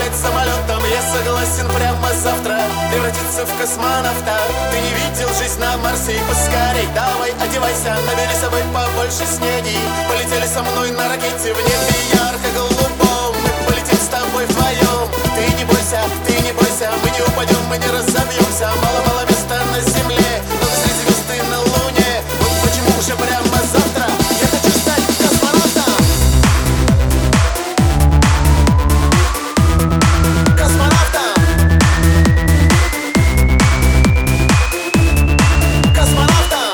полететь самолетом. Я согласен прямо завтра превратиться в космонавта. Ты не видел жизнь на Марсе, и поскорей давай одевайся, набери с собой побольше снеди. Полетели со мной на ракете в небе ярко-голубом. Мы полетим с тобой вдвоем. Ты не бойся, мы не упадем, мы не разобьемся. Мало-мало места на земле, но среди звезд и на луне. Вот почему уже прямо завтра я хочу стать космонавтом. Космонавтом. Космонавтом.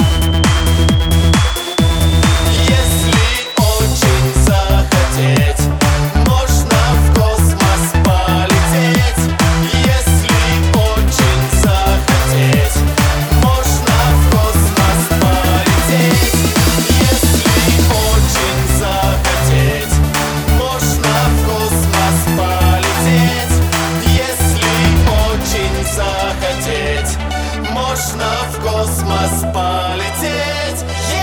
Если очень захотеть, можно в космос полететь. Если очень захотеть, можно в космос полететь. Если очень захотеть, можно в космос полететь. Если очень захотеть, можно в космос полететь.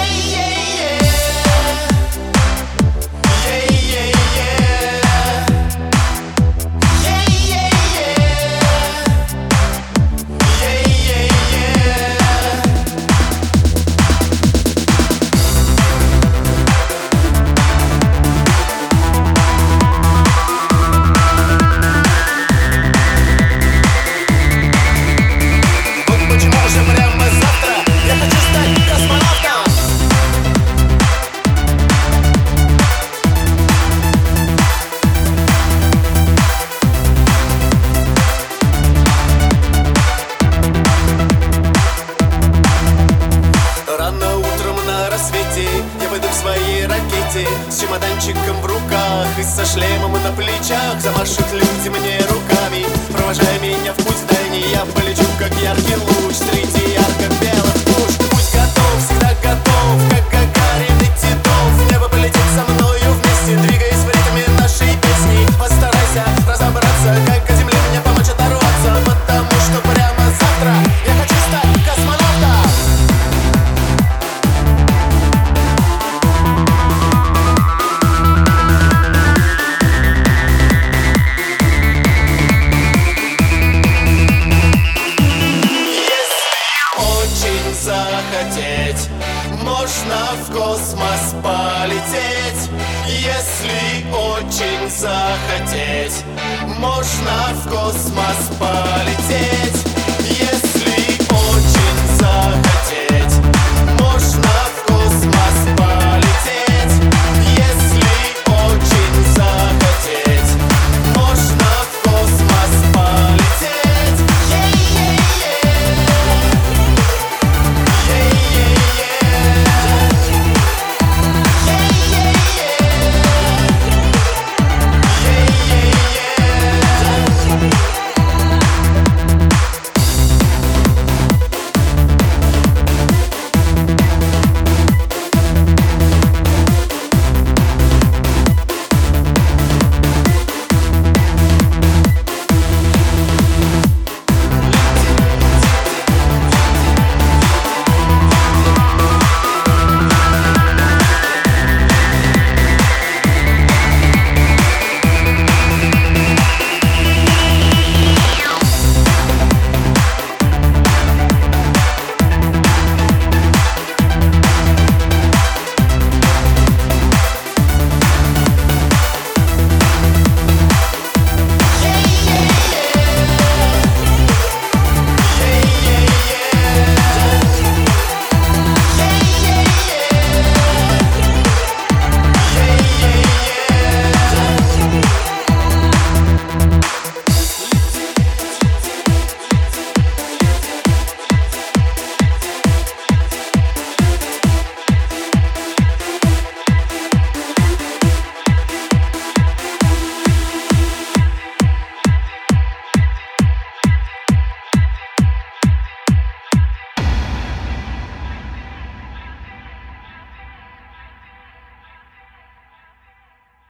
Вот почему уже прямо завтра я хочу стать космонавтом. Рано утром на рассвете я пойду к своей ракете с чемоданчиком в руках и со шлемом на плечах. Замашут люди мне руками, провожая меня в путь дальний. Я полечу, как яркий луч, среди ярко-белых туч. Пусть готов, всегда готов, как Гагарин и Титов. В небо полететь со мною вместе, двигаясь в ритме нашей песни. Постарайся разобраться, как о земле мне помочь оторваться, потому что прямо завтра я хочу стать космонавтом. Очень захотеть, можно в космос полететь. Если очень захотеть, можно в космос полететь.